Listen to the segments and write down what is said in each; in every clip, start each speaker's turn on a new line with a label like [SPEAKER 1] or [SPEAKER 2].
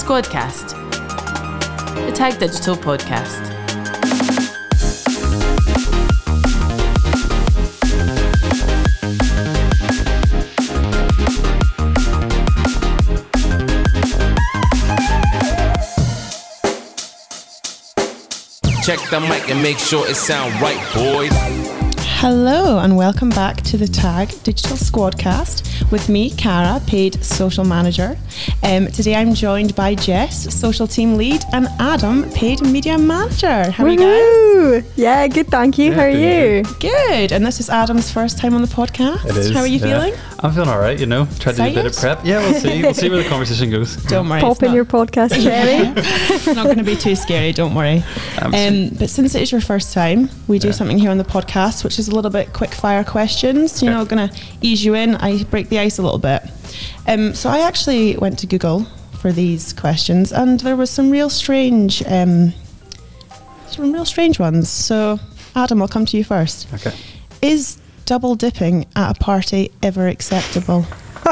[SPEAKER 1] Squadcast, the Tag Digital podcast.
[SPEAKER 2] Check the mic and make sure it sound right, boys.
[SPEAKER 3] Hello and welcome back to the Tag Digital Squadcast with me, Cara, paid social manager. Today I'm joined by Jess, social team lead, and Adam, paid media manager. How are you guys?
[SPEAKER 4] Yeah, good, thank you. How are you?
[SPEAKER 3] Good. And this is Adam's first time on the podcast.
[SPEAKER 5] It is.
[SPEAKER 3] How are you feeling?
[SPEAKER 5] I'm feeling all right, Tried to do a bit of prep. Yeah, we'll see. We'll see where the conversation goes.
[SPEAKER 3] Don't worry.
[SPEAKER 4] Pop in your podcast, Jerry.
[SPEAKER 3] It's not going to be too scary, don't worry. But since it is your first time, we do something here on the podcast, which is a little bit quick fire questions. Going to ease you in. I break the ice a little bit. So I actually went to Google for these questions, and there was some real strange ones. So Adam, I'll come to you first.
[SPEAKER 5] Okay.
[SPEAKER 3] Is double dipping at a party ever acceptable?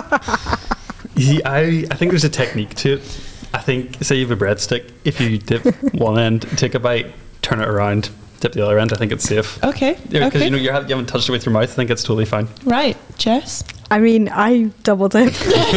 [SPEAKER 5] I think there's a technique to it. I think, say you have a breadstick, if you dip one end, take a bite, turn it around, dip the other end, I think it's safe.
[SPEAKER 3] Okay.
[SPEAKER 5] Because you haven't touched it with your mouth, I think it's totally fine.
[SPEAKER 3] Right. Jess?
[SPEAKER 4] I mean, I double dip.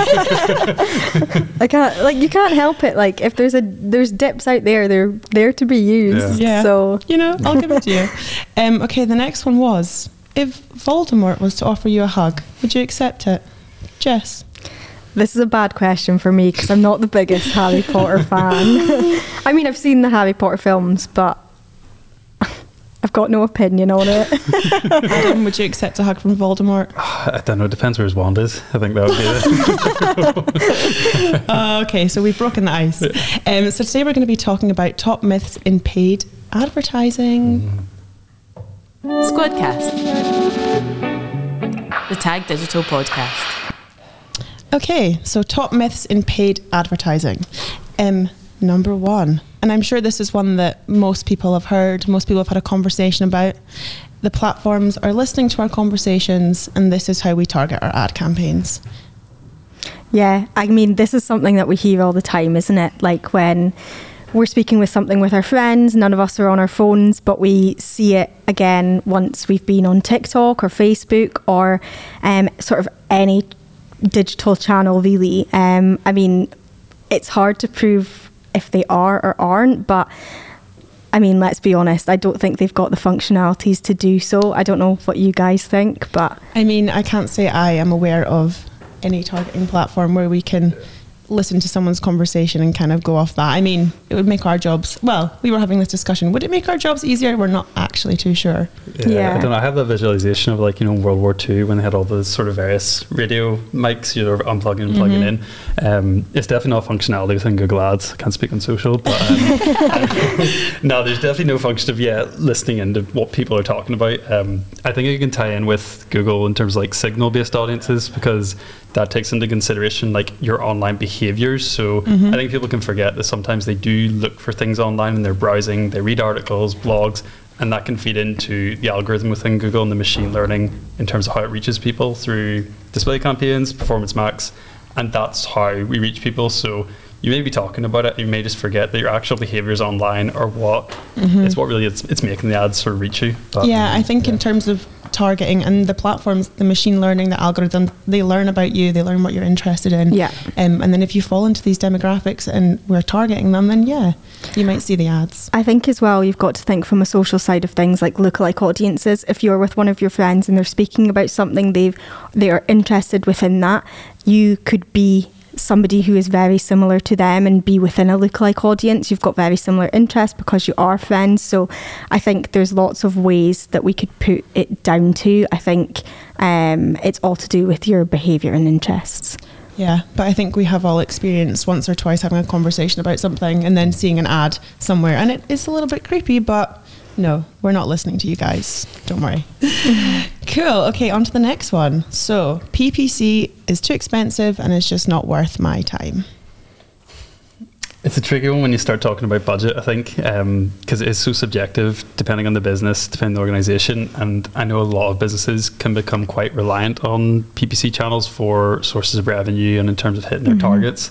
[SPEAKER 4] I can't, you can't help it. If there's dips out there, they're there to be used.
[SPEAKER 3] Yeah.
[SPEAKER 4] So,
[SPEAKER 3] I'll give it to you. Okay, the next one was, if Voldemort was to offer you a hug, would you accept it? Jess?
[SPEAKER 4] this is a bad question for me because I'm not the biggest Harry Potter fan. I mean, I've seen the Harry Potter films, but I've got no opinion on it.
[SPEAKER 3] Adam, would you accept a hug from Voldemort?
[SPEAKER 5] I don't know. It depends where his wand is. I think that would be it.
[SPEAKER 3] Okay, so we've broken the ice. So today we're going to be talking about top myths in paid advertising.
[SPEAKER 1] Squadcast, the Tag Digital podcast.
[SPEAKER 3] Okay, so top myths in paid advertising. Number one, and I'm sure this is one that most people have heard, most people have had a conversation about. The platforms are listening to our conversations, and this is how we target our ad campaigns.
[SPEAKER 4] Yeah, I mean, this is something that we hear all the time, isn't it? Like when we're speaking with something with our friends, none of us are on our phones, but we see it again once we've been on TikTok or Facebook or sort of any digital channel, really. I mean, it's hard to prove if they are or aren't, but I mean, let's be honest, I don't think they've got the functionalities to do so. I don't know what you guys think, but
[SPEAKER 3] I mean, I can't say I am aware of any targeting platform where we can listen to someone's conversation and kind of go off that. I mean, it would make our jobs, well, we were having this discussion, would it make our jobs easier? We're not actually too sure.
[SPEAKER 4] Yeah.
[SPEAKER 5] I don't know, I have that visualization of World War II when they had all those sort of various radio mics, unplugging and plugging in. It's definitely not functionality within Google Ads. I can't speak on social, but no, there's definitely no function of listening into what people are talking about. I think it can tie in with Google in terms of signal based audiences, because that takes into consideration your online behaviors. So I think people can forget that sometimes they do look for things online and they're browsing, they read articles, blogs, and that can feed into the algorithm within Google and the machine learning in terms of how it reaches people through display campaigns, Performance Max, and that's how we reach people. So you may be talking about it, you may just forget that your actual behaviors online are what it's what really it's making the ads sort of reach you. But,
[SPEAKER 3] I think in terms of targeting and the platforms, the machine learning, the algorithm, they learn about you, they learn what you're interested in. And then if you fall into these demographics and we're targeting them, then you might see the ads.
[SPEAKER 4] I think as well, you've got to think from a social side of things, like lookalike audiences. If you're with one of your friends and they're speaking about something they are interested within that, you could be somebody who is very similar to them and be within a lookalike audience. You've got very similar interests because you are friends. So I think there's lots of ways that we could put it down to. I think it's all to do with your behaviour and interests.
[SPEAKER 3] Yeah, but I think we have all experienced once or twice having a conversation about something and then seeing an ad somewhere, and it is a little bit creepy, but no, we're not listening to you guys. Don't worry. Cool. Okay, on to the next one. So, PPC is too expensive and it's just not worth my time.
[SPEAKER 5] It's a tricky one when you start talking about budget, I think, because it is so subjective depending on the business, depending on the organisation. And I know a lot of businesses can become quite reliant on PPC channels for sources of revenue and in terms of hitting their targets.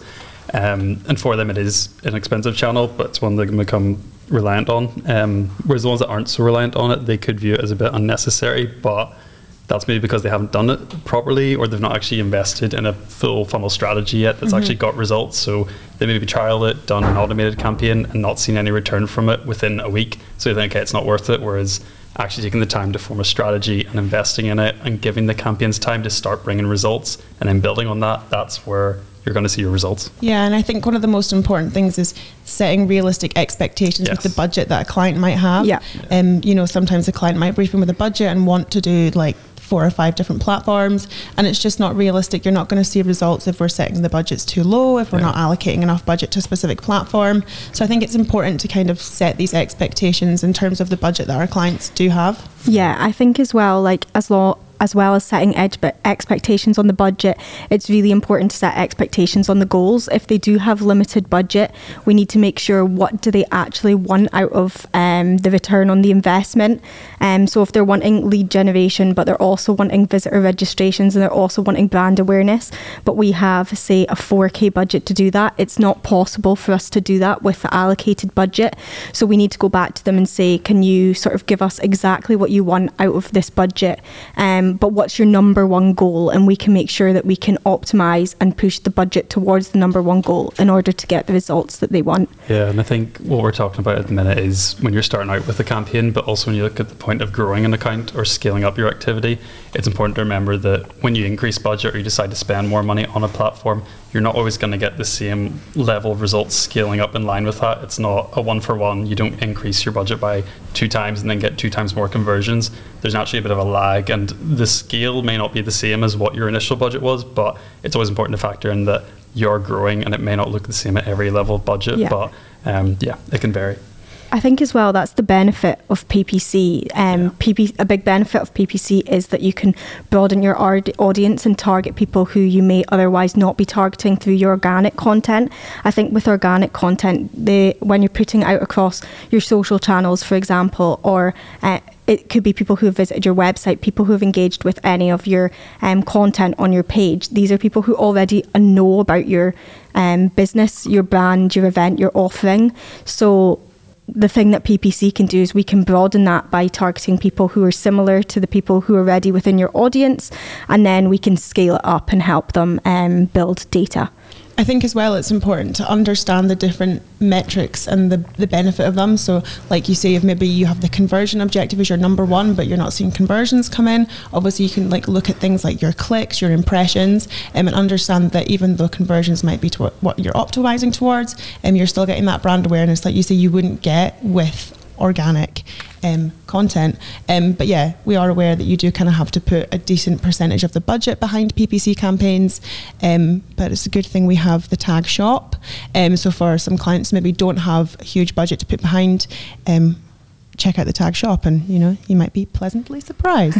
[SPEAKER 5] And for them, it is an expensive channel, but it's one they can become reliant on. Whereas the ones that aren't so reliant on it, they could view it as a bit unnecessary, but that's maybe because they haven't done it properly, or they've not actually invested in a full funnel strategy yet that's actually got results. So they maybe trialed it, done an automated campaign, and not seen any return from it within a week. So they think, okay, it's not worth it. Whereas actually taking the time to form a strategy and investing in it and giving the campaigns time to start bringing results and then building on that, that's where you're going to see your results.
[SPEAKER 3] Yeah, and I think one of the most important things is setting realistic expectations with the budget that a client might have.
[SPEAKER 4] Yeah.
[SPEAKER 3] You know, sometimes a client might brief in with a budget and want to do like 4 or 5 different platforms, and it's just not realistic. You're not going to see results if we're setting the budgets too low, if we're not allocating enough budget to a specific platform. So I think it's important to kind of set these expectations in terms of the budget that our clients do have.
[SPEAKER 4] Yeah, I think as well, like as well as setting expectations on the budget, it's really important to set expectations on the goals. If they do have limited budget, we need to make sure what do they actually want out of the return on the investment. So if they're wanting lead generation, but they're also wanting visitor registrations, and they're also wanting brand awareness, but we have, say, a 4K budget to do that, it's not possible for us to do that with the allocated budget. So we need to go back to them and say, can you sort of give us exactly what you want out of this budget? But what's your number one goal? And we can make sure that we can optimize and push the budget towards the number one goal in order to get the results that they want.
[SPEAKER 5] Yeah, and I think what we're talking about at the minute is when you're starting out with a campaign, but also when you look at the point of growing an account or scaling up your activity, it's important to remember that when you increase budget or you decide to spend more money on a platform, you're not always going to get the same level of results scaling up in line with that. It's not a 1-for-1. You don't increase your budget by 2 times and then get 2 times more conversions. There's naturally a bit of a lag, and the scale may not be the same as what your initial budget was, but it's always important to factor in that you're growing and it may not look the same at every level of budget, but it can vary.
[SPEAKER 4] I think as well, that's the benefit of PPC. A big benefit of PPC is that you can broaden your audience and target people who you may otherwise not be targeting through your organic content. I think with organic content, when you're putting out across your social channels, for example, or it could be people who have visited your website, people who have engaged with any of your content on your page. These are people who already know about your business, your brand, your event, your offering. So the thing that PPC can do is we can broaden that by targeting people who are similar to the people who are already within your audience, and then we can scale it up and help them build data.
[SPEAKER 3] I think as well it's important to understand the different metrics and the benefit of them. So like you say, if maybe you have the conversion objective as your number one, but you're not seeing conversions come in, obviously you can like look at things like your clicks, your impressions, and understand that even though conversions might be to what you're optimizing towards, you're still getting that brand awareness like you say you wouldn't get with organic content. But yeah, we are aware that you do kind of have to put a decent percentage of the budget behind PPC campaigns, but it's a good thing we have the tag shop. So for some clients maybe don't have a huge budget to put behind, check out the tag shop and you might be pleasantly surprised.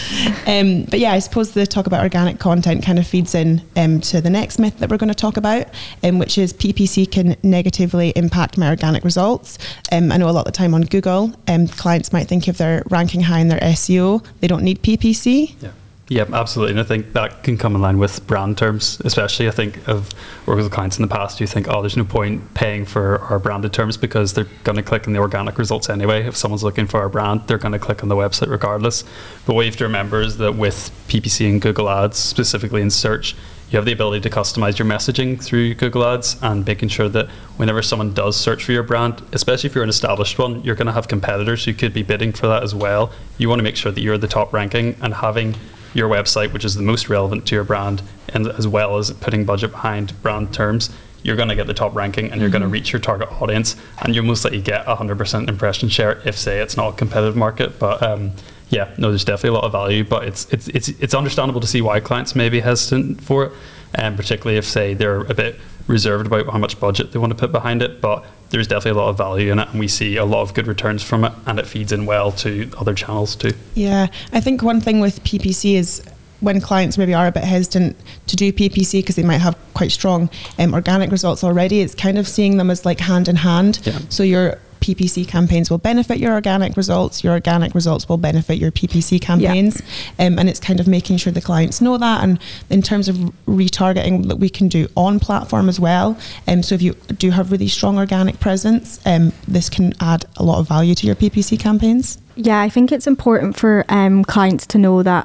[SPEAKER 3] But yeah, I suppose the talk about organic content kind of feeds in to the next myth that we're going to talk about, which is PPC can negatively impact my organic results. I know a lot of the time on Google, clients might think if they're ranking high in their SEO, they don't need PPC.
[SPEAKER 5] Yeah, absolutely. And I think that can come in line with brand terms, especially I think of working with clients in the past who think, there's no point paying for our branded terms because they're going to click on the organic results anyway. If someone's looking for our brand, they're going to click on the website regardless. But what you have to remember is that with PPC and Google Ads, specifically in search, you have the ability to customize your messaging through Google Ads and making sure that whenever someone does search for your brand, especially if you're an established one, you're going to have competitors who could be bidding for that as well. You want to make sure that you're the top ranking, and having your website, which is the most relevant to your brand, and as well as putting budget behind brand terms, you're going to get the top ranking and you're going to reach your target audience, and you'll most likely get 100% impression share if, say, it's not a competitive market. But there's definitely a lot of value, but it's understandable to see why clients may be hesitant for it, and particularly if, say, they're a bit reserved about how much budget they want to put behind it. But there's definitely a lot of value in it, and we see a lot of good returns from it, and it feeds in well to other channels too. Yeah,
[SPEAKER 3] I think one thing with PPC is when clients maybe are a bit hesitant to do PPC because they might have quite strong organic results already, it's kind of seeing them as like hand in hand. So your PPC campaigns will benefit your organic results will benefit your PPC campaigns. And it's kind of making sure the clients know that. And in terms of retargeting, that we can do on platform as well. So if you do have really strong organic presence, this can add a lot of value to your PPC campaigns.
[SPEAKER 4] Yeah, I think it's important for clients to know that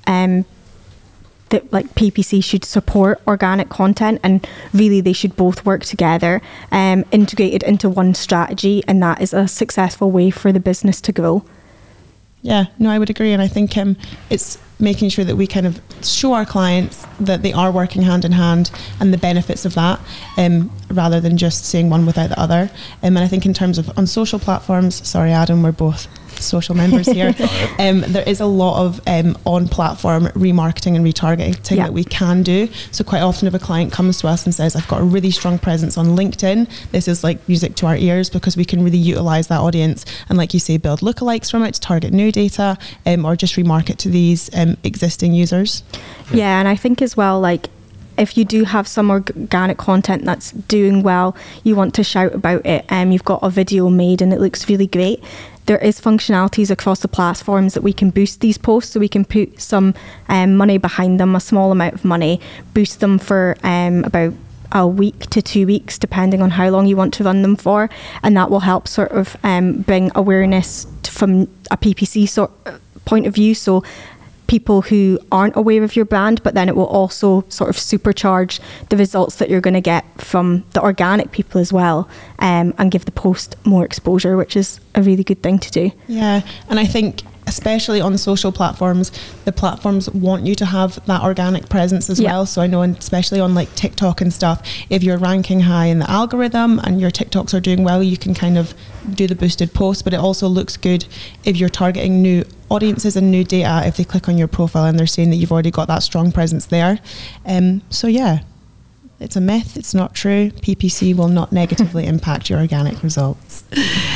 [SPEAKER 4] that like PPC should support organic content, and really they should both work together, integrated into one strategy, and that is a successful way for the business to grow.
[SPEAKER 3] Yeah, no, I would agree. And I think it's making sure that we kind of show our clients that they are working hand in hand and the benefits of that, rather than just saying one without the other. And I think in terms of on social platforms, sorry Adam, we're both social members here, there is a lot of on platform remarketing and retargeting that we can do. So quite often if a client comes to us and says, I've got a really strong presence on LinkedIn, this is like music to our ears, because we can really utilize that audience and, like you say, build lookalikes from it to target new data, or just remarket to these existing users.
[SPEAKER 4] Yeah, and I think as well, like, if you do have some organic content that's doing well, you want to shout about it, you've got a video made and it looks really great, there is functionalities across the platforms that we can boost these posts, so we can put some money behind them, a small amount of money, boost them for about a week to 2 weeks, depending on how long you want to run them for, and that will help sort of bring awareness from a PPC point of view, so people who aren't aware of your brand, but then it will also sort of supercharge the results that you're going to get from the organic people as well, and give the post more exposure, which is a really good thing to do.
[SPEAKER 3] Yeah, and I think especially on social platforms, the platforms want you to have that organic presence as well. So I know, and especially on like TikTok and stuff, if you're ranking high in the algorithm and your TikToks are doing well, you can kind of do the boosted post, but it also looks good if you're targeting new audiences and new data, if they click on your profile and they're saying that you've already got that strong presence there. So yeah, it's a myth, it's not true. PPC will not negatively impact your organic results.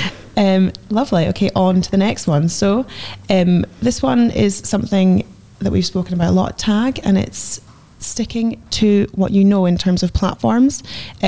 [SPEAKER 3] Lovely. Okay, on to the next one. So this one is something that we've spoken about a lot, tag, and it's sticking to what you know in terms of platforms.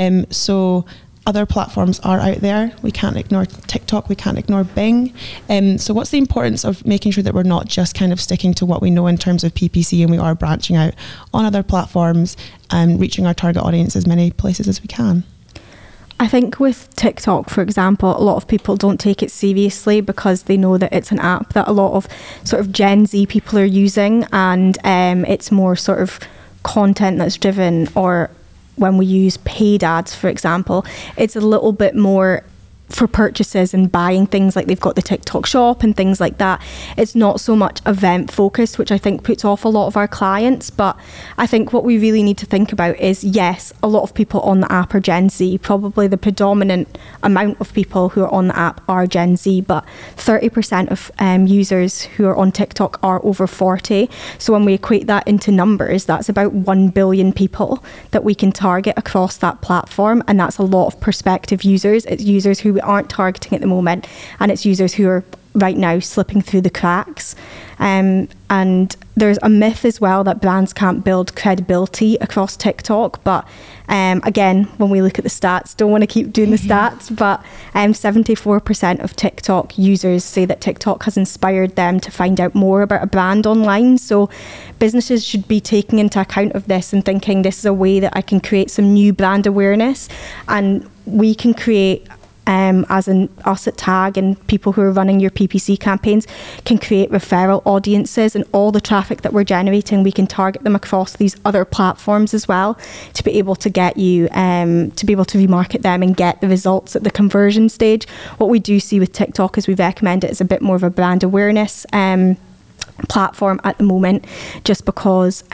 [SPEAKER 3] So other platforms are out there. We can't ignore TikTok, we can't ignore Bing. So what's the importance of making sure that we're not just kind of sticking to what we know in terms of PPC, and we are branching out on other platforms and reaching our target audience as many places as we can?
[SPEAKER 4] I think with TikTok, for example, a lot of people don't take it seriously because they know that it's an app that a lot of sort of Gen Z people are using, and it's more sort of content that's driven, or when we use paid ads, for example, it's a little bit more for purchases and buying things, like they've got the TikTok shop and things like that. It's not so much event focused, which I think puts off a lot of our clients. But I think what we really need to think about is, yes, a lot of people on the app are Gen Z. Probably the predominant amount of people who are on the app are Gen Z, but 30% of users who are on TikTok are over 40. So when we equate that into numbers, that's about 1 billion people that we can target across that platform. And that's a lot of prospective users. It's users who we aren't targeting at the moment, and it's users who are right now slipping through the cracks. And there's a myth as well that brands can't build credibility across TikTok, but again, when we look at the stats, don't want to keep doing the stats, but 74% of TikTok users say that TikTok has inspired them to find out more about a brand online. So businesses should be taking into account of this and thinking, this is a way that I can create some new brand awareness, and we can create as in us at Tag and people who are running your PPC campaigns can create referral audiences, and all the traffic that we're generating, we can target them across these other platforms as well to be able to get you to be able to remarket them and get the results at the conversion stage. What we do see with TikTok is we recommend it as a bit more of a brand awareness platform at the moment, just because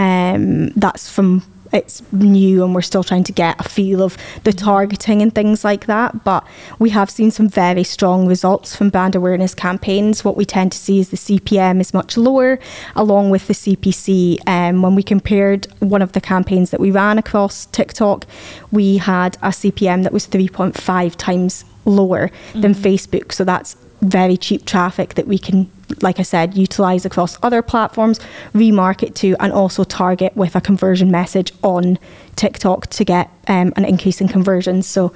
[SPEAKER 4] it's new and we're still trying to get a feel of the targeting and things like that. But we have seen some very strong results from brand awareness campaigns. What we tend to see is the CPM is much lower, along with the CPC. When we compared one of the campaigns that we ran across TikTok, we had a CPM that was 3.5 times lower than Facebook. So that's very cheap traffic that we can, like I said, utilize across other platforms, remarket to, and also target with a conversion message on TikTok to get an increase in conversions. So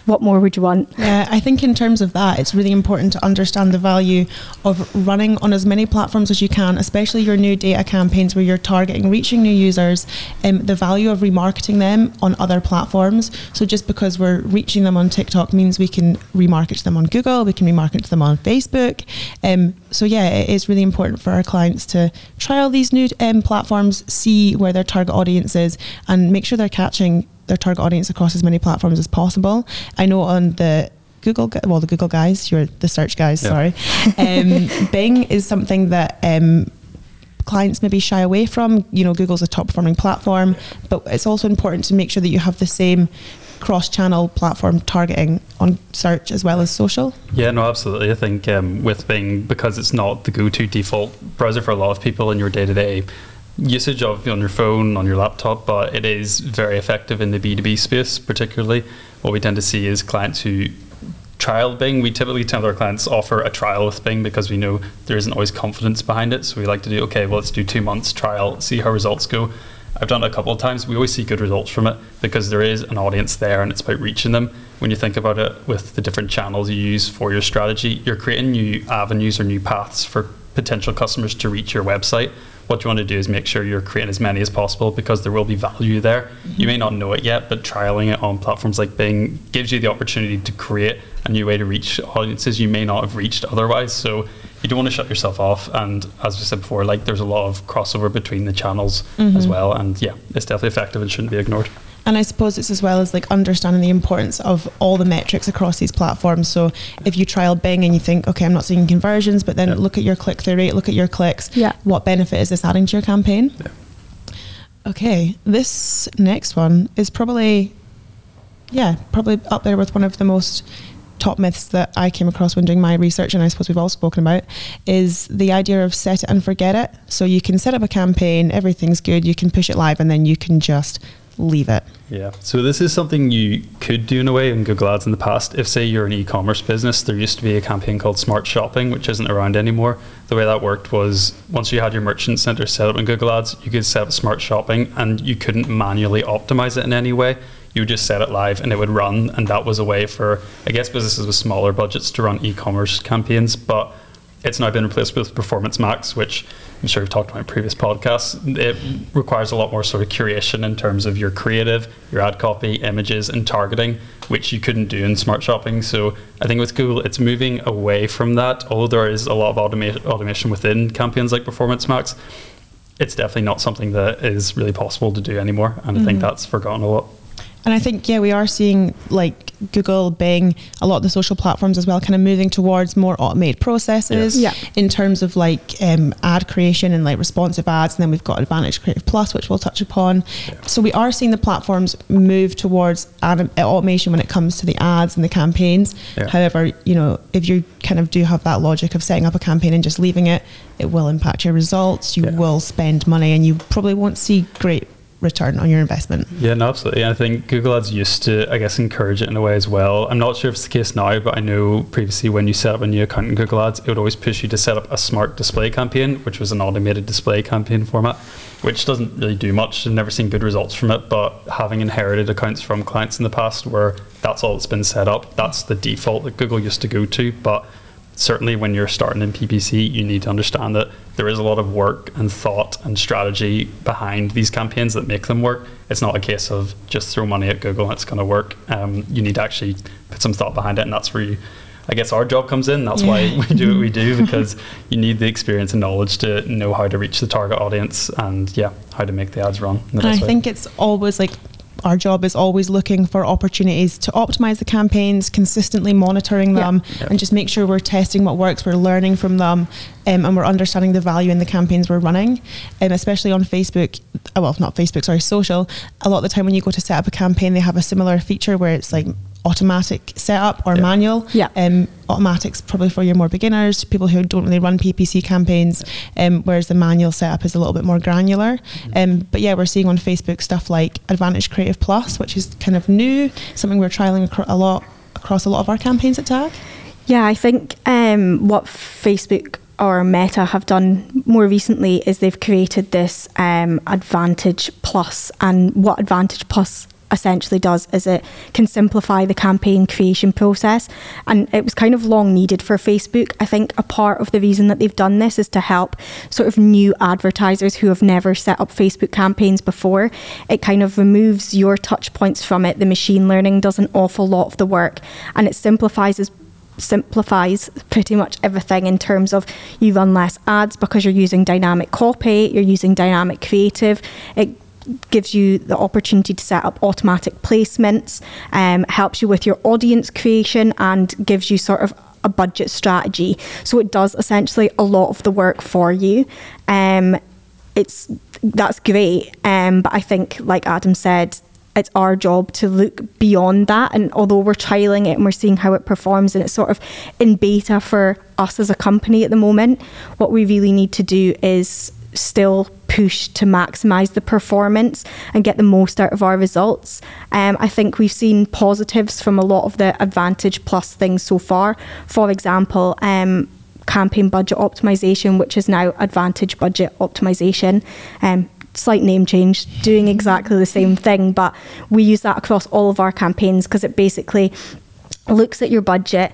[SPEAKER 4] what more would you want?
[SPEAKER 3] Yeah, I think in terms of that, it's really important to understand the value of running on as many platforms as you can, especially your new data campaigns where you're targeting, reaching new users, the value of remarketing them on other platforms. So just because we're reaching them on TikTok means we can remarket to them on Google, we can remarket to them on Facebook. So yeah, it is really important for our clients to trial these new platforms, see where their target audience is, and make sure they're catching their target audience across as many platforms as possible. I know on the Google guys, you're the search guys, sorry. Bing is something that clients maybe shy away from. You know, Google's a top performing platform, but it's also important to make sure that you have the same cross-channel platform targeting on search as well as social.
[SPEAKER 5] Yeah, no, absolutely. I think with Bing, because it's not the go-to default browser for a lot of people in your day-to-day usage of on your phone, on your laptop, but it is very effective in the B2B space. Particularly what we tend to see is clients who trial Bing. We typically tell our clients offer a trial with Bing because we know there isn't always confidence behind it, so we like to do, okay, well, let's do 2 months trial, see how results go. I've done it a couple of times. We always see good results from it because there is an audience there and it's about reaching them. When you think about it with the different channels you use for your strategy, you're creating new avenues or new paths for potential customers to reach your website. What you want to do is make sure you're creating as many as possible because there will be value there. You may not know it yet, but trialing it on platforms like Bing gives you the opportunity to create a new way to reach audiences you may not have reached otherwise. So you don't want to shut yourself off. And as we said before, like there's a lot of crossover between the channels as well. And yeah, it's definitely effective and shouldn't be ignored.
[SPEAKER 3] And I suppose it's as well as like understanding the importance of all the metrics across these platforms. So if you trial Bing and you think, okay, I'm not seeing conversions, but then look at your click-through rate, look at your clicks. Yeah. What benefit is this adding to your campaign? Yeah. Okay, this next one is probably up there with one of the most top myths that I came across when doing my research, and I suppose we've all spoken about, is the idea of set it and forget it. So you can set up a campaign, everything's good, you can push it live, and then you can just leave it.
[SPEAKER 5] Yeah, so this is something you could do in a way in Google Ads in the past. If say you're an e-commerce business, there used to be a campaign called Smart Shopping, which isn't around anymore. The way that worked was once you had your merchant center set up in Google Ads, you could set up Smart Shopping and you couldn't manually optimize it in any way. You would just set it live and it would run, and that was a way for, I guess, businesses with smaller budgets to run e-commerce campaigns. But it's now been replaced with Performance Max, which I'm sure we've talked about in previous podcasts. It requires a lot more sort of curation in terms of your creative, your ad copy, images, and targeting, which you couldn't do in Smart Shopping. So I think with Google, it's moving away from that. Although there is a lot of automation within campaigns like Performance Max, it's definitely not something that is really possible to do anymore. And I think that's forgotten a lot.
[SPEAKER 3] And I think, we are seeing like Google, Bing, a lot of the social platforms as well, kind of moving towards more automated processes in terms of like ad creation and like responsive ads. And then we've got Advantage Creative Plus, which we'll touch upon. Yeah. So we are seeing the platforms move towards automation when it comes to the ads and the campaigns. Yeah. However, if you kind of do have that logic of setting up a campaign and just leaving it, it will impact your results. You will spend money and you probably won't see great return on your investment.
[SPEAKER 5] Yeah, no, absolutely. And I think Google Ads used to, I guess, encourage it in a way as well. I'm not sure if it's the case now, but I know previously when you set up a new account in Google Ads, it would always push you to set up a smart display campaign, which was an automated display campaign format, which doesn't really do much. I've never seen good results from it, but having inherited accounts from clients in the past where that's all that's been set up, that's the default that Google used to go to. But certainly when you're starting in PPC, you need to understand that there is a lot of work and thought and strategy behind these campaigns that make them work. It's not a case of just throw money at Google and it's going to work. You need to actually put some thought behind it, and that's where I guess our job comes in. That's why we do what we do, because you need the experience and knowledge to know how to reach the target audience and how to make the ads run.
[SPEAKER 3] And I think it's always like, our job is always looking for opportunities to optimize the campaigns, consistently monitoring them, and just make sure we're testing what works, we're learning from them, and we're understanding the value in the campaigns we're running. Especially on Facebook, social, a lot of the time when you go to set up a campaign, they have a similar feature where it's like automatic setup or manual. Automatic's probably for your more beginners, people who don't really run PPC campaigns, whereas the manual setup is a little bit more granular. But we're seeing on Facebook stuff like Advantage Creative Plus, which is kind of new, something we're trialing across a lot of our campaigns at TAG.
[SPEAKER 4] Yeah, I think what Facebook or Meta have done more recently is they've created this Advantage Plus, and what Advantage Plus essentially does is it can simplify the campaign creation process, and it was kind of long needed for Facebook. I think a part of the reason that they've done this is to help sort of new advertisers who have never set up Facebook campaigns before. It kind of removes your touch points from it. The machine learning does an awful lot of the work, and it simplifies pretty much everything in terms of you run less ads because you're using dynamic copy, you're using dynamic creative. It gives you the opportunity to set up automatic placements, helps you with your audience creation, and gives you sort of a budget strategy. So it does essentially a lot of the work for you. That's great, but I think, like Adam said, it's our job to look beyond that. And although we're trialing it and we're seeing how it performs, and it's sort of in beta for us as a company at the moment, what we really need to do is still push to maximize the performance and get the most out of our results. I think we've seen positives from a lot of the Advantage Plus things so far. For example, campaign budget optimization, which is now Advantage Budget Optimization. Slight name change, doing exactly the same thing, but we use that across all of our campaigns because it basically looks at your budget,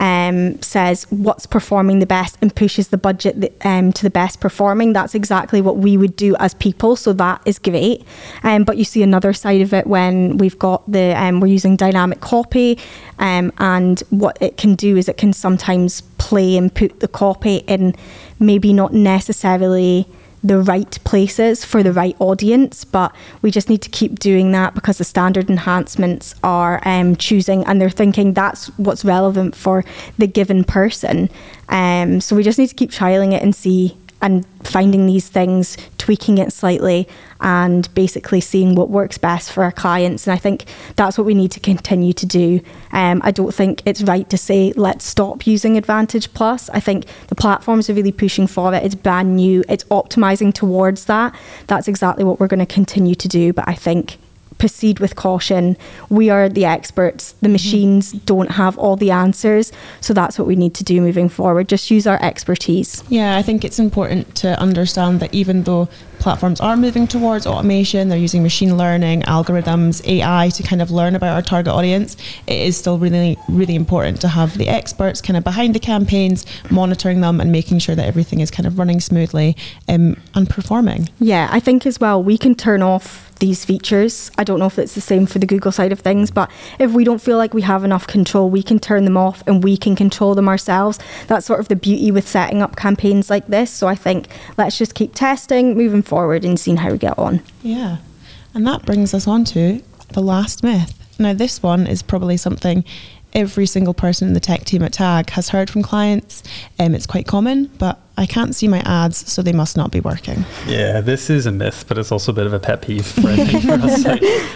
[SPEAKER 4] says what's performing the best and pushes the budget to the best performing. That's exactly what we would do as people, so that is great. But you see another side of it when we've got we're using dynamic copy, and what it can do is it can sometimes play and put the copy in maybe not necessarily the right places for the right audience, but we just need to keep doing that because the standard enhancements are choosing, and they're thinking that's what's relevant for the given person. So we just need to keep trialing it and see, and finding these things, tweaking it slightly, and basically seeing what works best for our clients. And I think that's what we need to continue to do. I don't think it's right to say, let's stop using Advantage Plus. I think the platforms are really pushing for it. It's brand new. It's optimizing towards that. That's exactly what we're going to continue to do. But I think proceed with caution. We are the experts. The machines don't have all the answers. So that's what we need to do moving forward. Just use our expertise.
[SPEAKER 3] Yeah, I think it's important to understand that even though platforms are moving towards automation, they're using machine learning, algorithms, AI to kind of learn about our target audience, it is still really, really important to have the experts kind of behind the campaigns, monitoring them and making sure that everything is kind of running smoothly and performing.
[SPEAKER 4] Yeah, I think as well, we can turn off these features. I don't know if it's the same for the Google side of things, but if we don't feel like we have enough control, we can turn them off and we can control them ourselves. That's sort of the beauty with setting up campaigns like this. So I think let's just keep testing, moving forward and seeing how we get on.
[SPEAKER 3] Yeah. And that brings us on to the last myth. Now, this one is probably something every single person in the tech team at TAG has heard from clients. It's quite common, but I can't see my ads, so they must not be working.
[SPEAKER 5] Yeah, this is a myth, but it's also a bit of a pet peeve for us.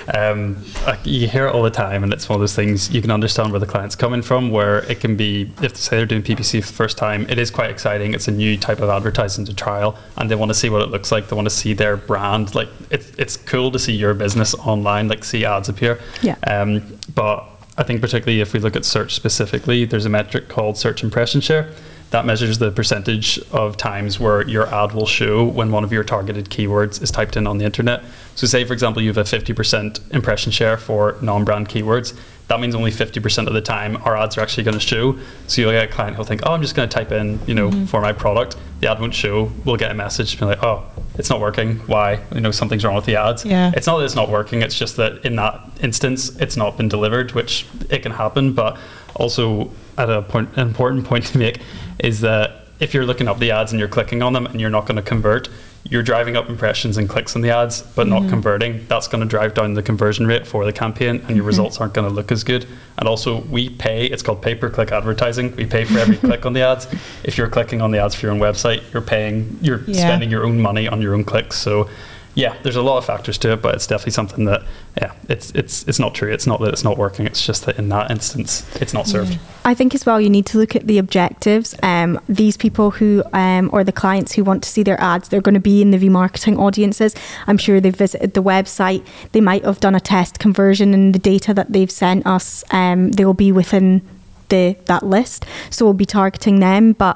[SPEAKER 5] You hear it all the time, and it's one of those things you can understand where the client's coming from, where it can be, if say they're doing PPC for the first time, it is quite exciting. It's a new type of advertising to trial, and they want to see what it looks like. They want to see their brand. Like it's cool to see your business online, like see ads appear.
[SPEAKER 4] Yeah.
[SPEAKER 5] But I think particularly if we look at search specifically, there's a metric called search impression share. That measures the percentage of times where your ad will show when one of your targeted keywords is typed in on the internet. So say, for example, you have a 50% impression share for non-brand keywords. That means only 50% of the time our ads are actually going to show. So you'll get a client who'll think, oh, I'm just going to type in, for my product. The ad won't show. We'll get a message being like, oh, it's not working. Why? Something's wrong with the ads.
[SPEAKER 3] Yeah.
[SPEAKER 5] It's not that it's not working. It's just that in that instance, it's not been delivered, which it can happen. But also an important point to make is that if you're looking up the ads and you're clicking on them and you're not going to convert, you're driving up impressions and clicks on the ads, but not converting. That's going to drive down the conversion rate for the campaign, and your results aren't going to look as good. And also, we pay, it's called pay-per-click advertising. We pay for every click on the ads. If you're clicking on the ads for your own website, you're spending your own money on your own clicks. So yeah, there's a lot of factors to it, but it's definitely something that, it's not true. It's not that it's not working. It's just that in that instance, it's not served.
[SPEAKER 4] I think as well, you need to look at the objectives. These people who, or the clients who want to see their ads, they're going to be in the remarketing audiences. I'm sure they've visited the website. They might have done a test conversion, and the data that they've sent us, they will be within that list. So we'll be targeting them. But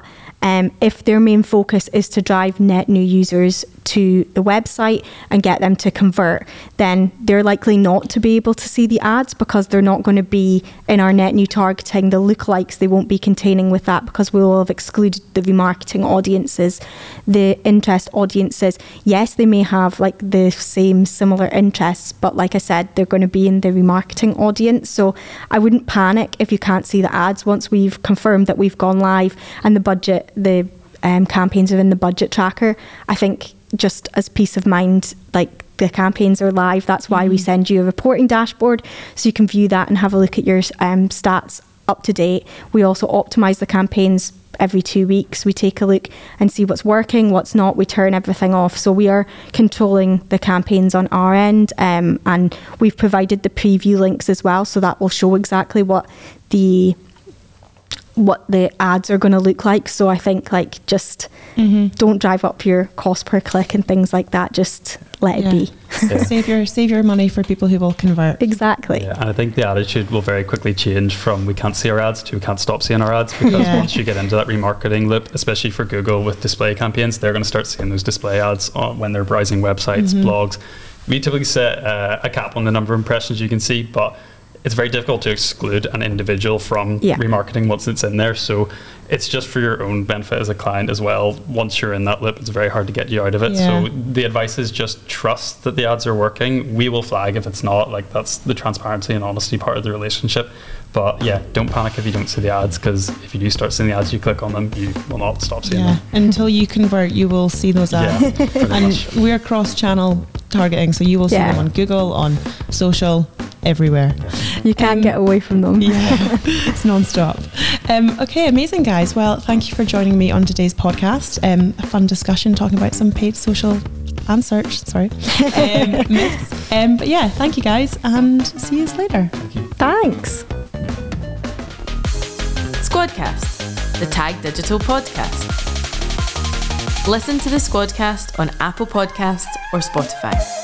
[SPEAKER 4] If their main focus is to drive net new users to the website and get them to convert, then they're likely not to be able to see the ads because they're not going to be in our net new targeting. The lookalikes, they won't be containing with that because we will have excluded the remarketing audiences. The interest audiences, yes, they may have like the same similar interests, but like I said, they're going to be in the remarketing audience. So I wouldn't panic if you can't see the ads once we've confirmed that we've gone live and the budget, the campaigns are in the budget tracker. I think just as peace of mind, like the campaigns are live. That's why we send you a reporting dashboard so you can view that and have a look at your stats up to date. We also optimize the campaigns every 2 weeks. We take a look and see what's working, what's not. We turn everything off. So we are controlling the campaigns on our end, and we've provided the preview links as well, so that will show exactly what the ads are going to look like. So I think like just don't drive up your cost per click and things like that. Just let it be.
[SPEAKER 3] Save your money for people who will convert.
[SPEAKER 4] Exactly.
[SPEAKER 5] Yeah, and I think the attitude will very quickly change from we can't see our ads to we can't stop seeing our ads, because once you get into that remarketing loop, especially for Google with display campaigns, they're going to start seeing those display ads when they're browsing websites, blogs. We typically set a cap on the number of impressions you can see, but it's very difficult to exclude an individual from remarketing once it's in there. So it's just for your own benefit as a client as well. Once you're in that loop, it's very hard to get you out of it. So the advice is just trust that the ads are working. We will flag if it's not. Like, that's the transparency and honesty part of the relationship. But yeah, don't panic if you don't see the ads, because if you do start seeing the ads, you click on them, you will not stop seeing them.
[SPEAKER 3] Until you convert, you will see those ads. And we're cross-channel targeting, so you will see them on Google, on social, everywhere.
[SPEAKER 4] You can't get away from them.
[SPEAKER 3] It's non-stop. Okay, amazing, guys. Well, thank you for joining me on today's podcast. A fun discussion talking about some paid social and search, myths. But yeah, thank you guys, and see you later.
[SPEAKER 5] Thank you.
[SPEAKER 4] Thanks.
[SPEAKER 1] Squadcast, the Tag Digital podcast. Listen to the Squadcast on Apple Podcasts or Spotify.